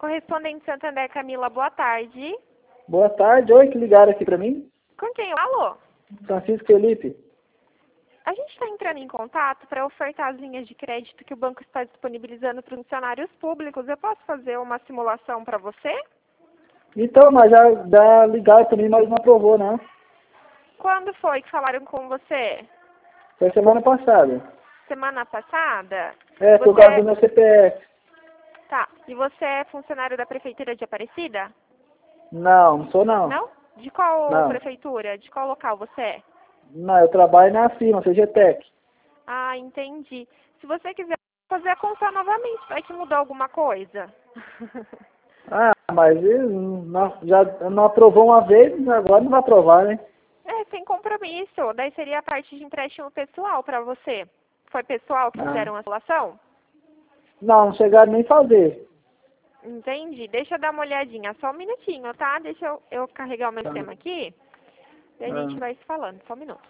Correspondente Santander, Camila, boa tarde. Boa tarde, oi, que ligaram aqui pra mim? Com quem eu falo? Francisco Felipe. A gente está entrando em contato para ofertar as linhas de crédito que o banco está disponibilizando para os funcionários públicos. Eu posso fazer uma simulação para você? Então, mas já ligaram pra mim, mas não aprovou, né? Quando foi que falaram com você? Foi semana passada. Semana passada? É, por causa do meu CPF. Tá. E você é funcionário da Prefeitura de Aparecida? Não sou não. Não? De qual Não. prefeitura? De qual local você é? Não, eu trabalho na firma, CGTEC. Ah, entendi. Se você quiser fazer a conta novamente, vai que mudou alguma coisa? Ah, mas já não aprovou uma vez, agora não vai aprovar, né? É, sem compromisso. Daí seria a parte de empréstimo pessoal para você. Foi pessoal que fizeram a simulação? Não chegaram nem fazer. Entendi. Deixa eu dar uma olhadinha. Só um minutinho, tá? Deixa eu carregar o meu sistema aqui. E a gente vai se falando. Só um minuto.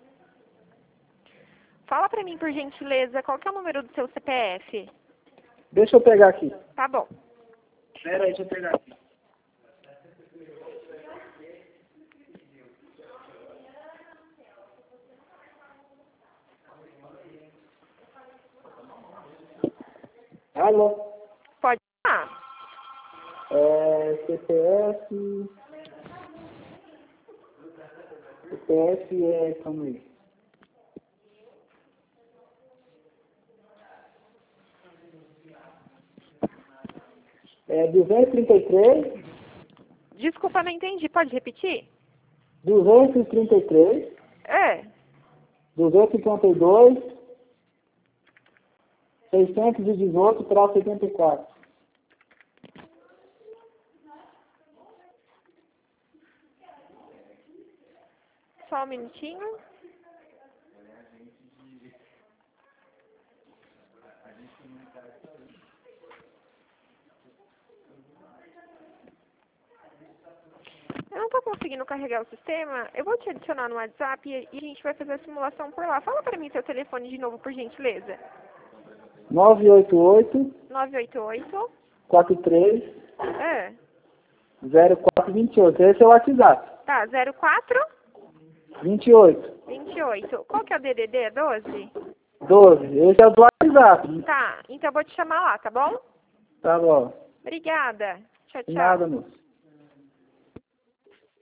Fala pra mim, por gentileza, qual que é o número do seu CPF? Deixa eu pegar aqui. Tá bom. Pera aí, deixa eu pegar aqui. Alô? Pode falar. CPF é, calma aí. É 233, Desculpa, não entendi. Pode repetir? 233, É. 252, 618/84. Só um minutinho. Eu não tô conseguindo carregar o sistema. Eu vou te adicionar no WhatsApp e a gente vai fazer a simulação por lá. Fala pra mim seu telefone de novo, por gentileza. 988 988 43 É. 0428. Esse é o WhatsApp. Tá, 04 28 28. Qual que é o DDD? 12? 12. Esse é o do WhatsApp. Tá, então eu vou te chamar lá, tá bom? Tá bom. Obrigada. Tchau, De tchau. nada, moço.